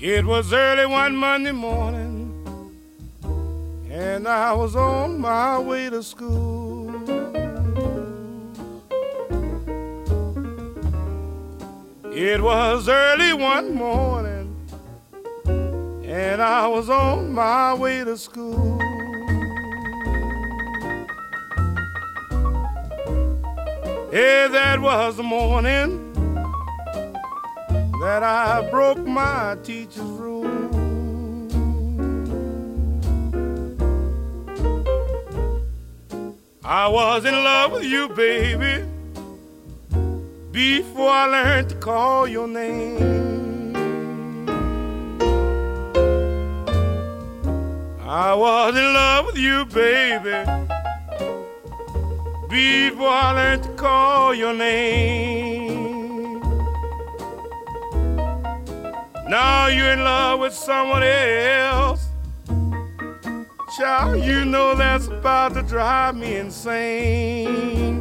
It was early one Monday morning, and I was on my way to school. It was early one morning, and I was on my way to school. Hey, that was the morning that I broke my teacher's rule. I was in love with you, baby, before I learned to call your name. I was in love with you, baby, before I learned to call your name. Now you're in love with someone else. Child, you know that's about to drive me insane.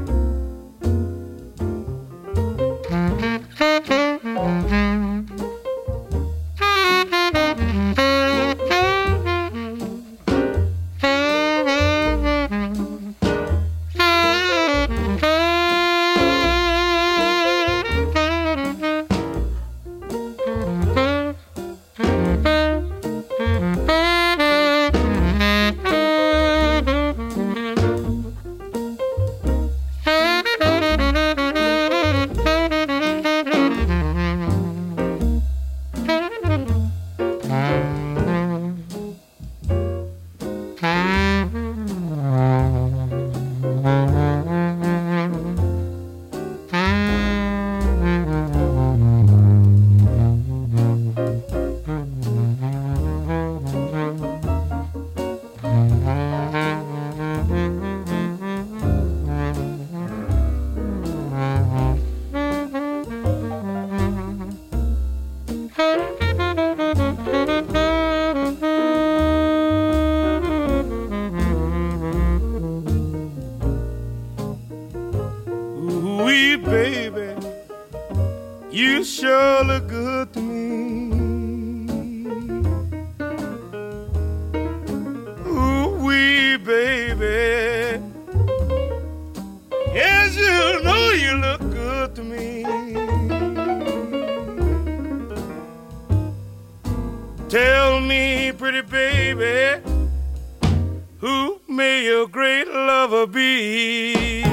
Ooh-wee, baby, you sure look good to me. Ooh-wee, baby, yes, you know you look good to me. Tell me, pretty baby, who may your great lover be?